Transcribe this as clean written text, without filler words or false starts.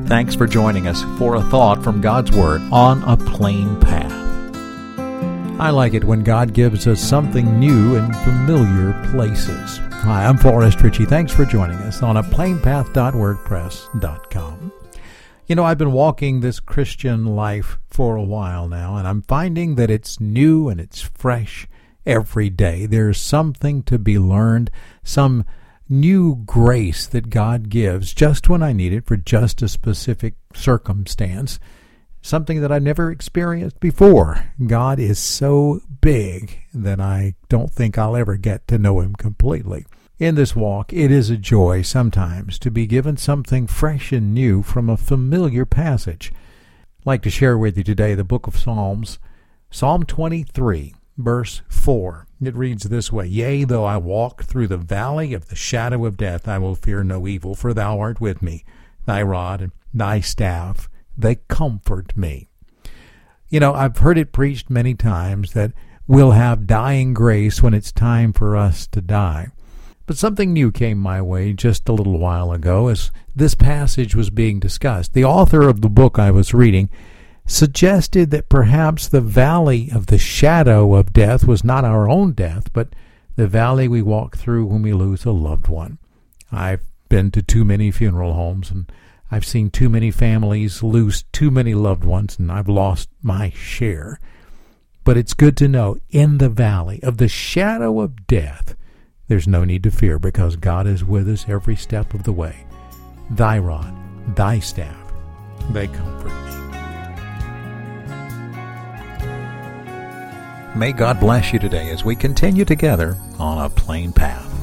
Thanks for joining us for a thought from God's Word on a plain path. I like it when God gives us something new in familiar places. Hi, I'm Forrest Ritchie. Thanks for joining us on aplainpath.wordpress.com. You know, I've been walking this Christian life for a while now, and I'm finding that it's new and it's fresh every day. There's something to be learned, some new grace that God gives just when I need it for just a specific circumstance, something that I've never experienced before. God is so big that I don't think I'll ever get to know Him completely. In this walk, it is a joy sometimes to be given something fresh and new from a familiar passage. I'd like to share with you today the book of Psalms, Psalm 23, verse 4. It reads this way, "Yea, though I walk through the valley of the shadow of death, I will fear no evil, for thou art with me. Thy rod and thy staff, they comfort me." You know, I've heard it preached many times that we'll have dying grace when it's time for us to die. But something new came my way just a little while ago as this passage was being discussed. The author of the book I was reading suggested that perhaps the valley of the shadow of death was not our own death, but the valley we walk through when we lose a loved one. I've been to too many funeral homes, and I've seen too many families lose too many loved ones, and I've lost my share. But it's good to know in the valley of the shadow of death, there's no need to fear because God is with us every step of the way. Thy rod, thy staff, they comfort me. May God bless you today as we continue together on a plain path.